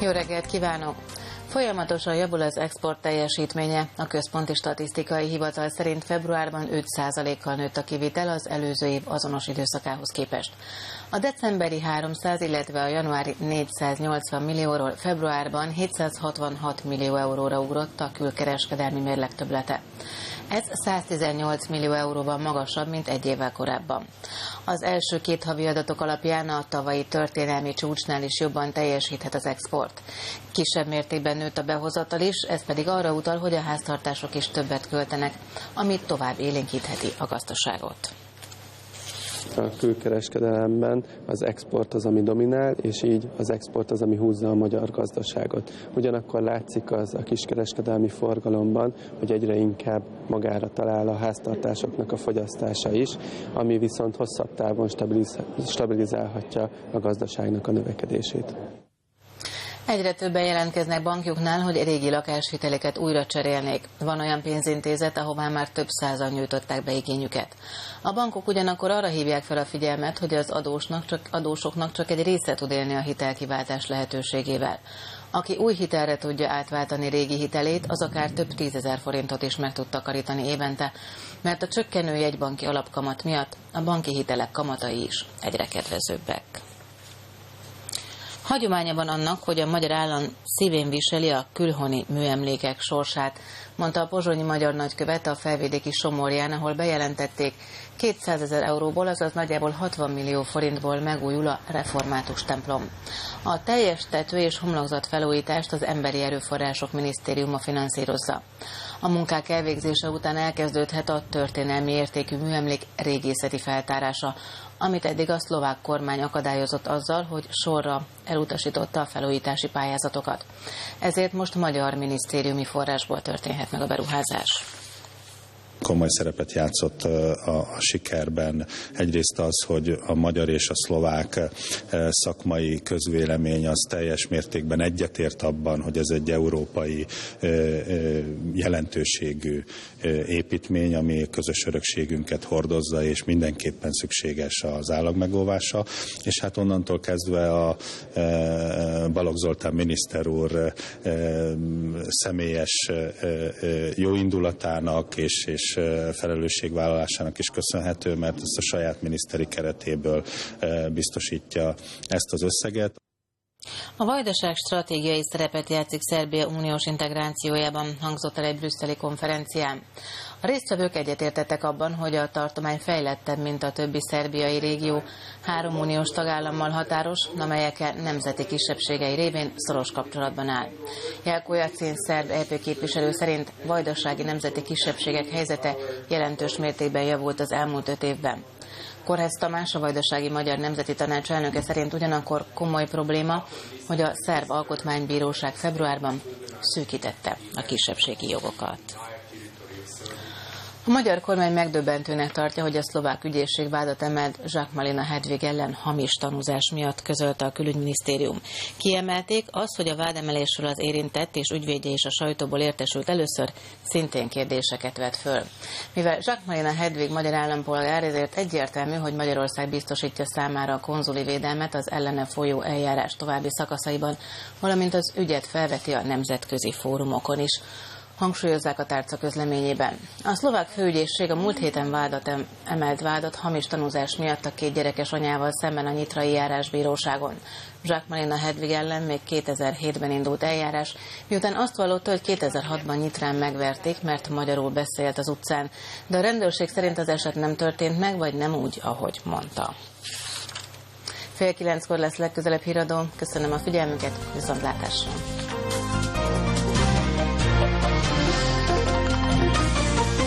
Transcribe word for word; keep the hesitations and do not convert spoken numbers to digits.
Jó reggelt kívánok! Folyamatosan javul az export teljesítménye. A Központi Statisztikai Hivatal szerint februárban öt százalékkal nőtt a kivitel az előző év azonos időszakához képest. A decemberi háromszáz, illetve a januári négyszáznyolcvan millióról februárban hétszázhatvanhat millió euróra ugrott a külkereskedelmi mérleg többlete. Ez száztizennyolc millió euróval magasabb, mint egy évvel korábban. Az első két havi adatok alapján a tavalyi történelmi csúcsnál is jobban teljesíthet az export. Kisebb mértékben nőtt a behozatal is, ez pedig arra utal, hogy a háztartások is többet költenek, ami tovább élénkítheti a gazdaságot. A külkereskedelemben az export az, ami dominál, és így az export az, ami húzza a magyar gazdaságot. Ugyanakkor látszik az a kiskereskedelmi forgalomban, hogy egyre inkább magára talál a háztartásoknak a fogyasztása is, ami viszont hosszabb távon stabilizálhatja a gazdaságnak a növekedését. Egyre többen jelentkeznek bankjuknál, hogy régi lakáshiteleket újra cserélnék. Van olyan pénzintézet, ahová már több százan nyújtották be igényüket. A bankok ugyanakkor arra hívják fel a figyelmet, hogy az adósnak csak, adósoknak csak egy része tud élni a hitelkiváltás lehetőségével. Aki új hitelre tudja átváltani régi hitelét, az akár több tízezer forintot is meg tud takarítani évente, mert a csökkenő jegybanki alapkamat miatt a banki hitelek kamatai is egyre kedvezőbbek. Hagyománya van annak, hogy a magyar állam szívén viseli a külhoni műemlékek sorsát, mondta a pozsonyi magyar nagykövet a felvidéki Somorján, ahol bejelentették, kétszázezer euróból, azaz nagyjából hatvan millió forintból megújul a református templom. A teljes tető és homlokzat felújítást az Emberi Erőforrások Minisztériuma finanszírozza. A munkák elvégzése után elkezdődhet a történelmi értékű műemlék régészeti feltárása, amit eddig a szlovák kormány akadályozott azzal, hogy sorra elutasította a felújítási pályázatokat. Ezért most magyar minisztériumi forrásból történhet meg a beruházás. Komoly szerepet játszott a, a sikerben. Egyrészt az, hogy a magyar és a szlovák szakmai közvélemény az teljes mértékben egyetért abban, hogy ez egy európai jelentőségű építmény, ami közös örökségünket hordozza, és mindenképpen szükséges az állagmegóvása. És hát onnantól kezdve a Balogh Zoltán miniszter úr személyes jóindulatának és, és felelősségvállalásának is köszönhető, mert ezt a saját miniszteri keretéből biztosítja ezt az összeget. A Vajdaság stratégiai szerepet játszik Szerbia uniós integrációjában, hangzott el egy brüsszeli konferencián. A résztvevők egyetértettek abban, hogy a tartomány fejlettebb, mint a többi szerbiai régió, három uniós tagállammal határos, amelyekkel nemzeti kisebbségei révén szoros kapcsolatban áll. Jelko Jacin szerb é pé képviselő szerint vajdasági nemzeti kisebbségek helyzete jelentős mértékben javult az elmúlt öt évben. Korhez Tamás, a Vajdasági Magyar Nemzeti Tanács elnöke szerint ugyanakkor komoly probléma, hogy a szerb alkotmánybíróság februárban szűkítette a kisebbségi jogokat. A magyar kormány megdöbbentőnek tartja, hogy a szlovák ügyészség vádat emelt Zsák-Malina Hedvig ellen hamis tanúzás miatt, közölte a külügyminisztérium. Kiemelték azt, hogy a vádemelésről az érintett és ügyvédje és a sajtóból értesült először, szintén kérdéseket vet föl. Mivel Zsák-Malina Hedvig magyar állampolgár, ezért egyértelmű, hogy Magyarország biztosítja számára a konzuli védelmet az ellene folyó eljárás további szakaszaiban, valamint az ügyet felveti a nemzetközi fórumokon is, hangsúlyozzák a tárca közleményében. A szlovák főügyészség a múlt héten vádat emelt vádat hamis tanúzás miatt a két gyerekes anyával szemben a nyitrai járásbíróságon. Zsák-Malina Hedvig ellen még kétezer-hétben indult eljárás, miután azt vallotta, hogy kétezer-hatban Nyitrán megverték, mert magyarul beszélt az utcán, de a rendőrség szerint az eset nem történt meg, vagy nem úgy, ahogy mondta. Fél kilenckor lesz legközelebb híradó. Köszönöm a figyelmüket, viszontlátásra!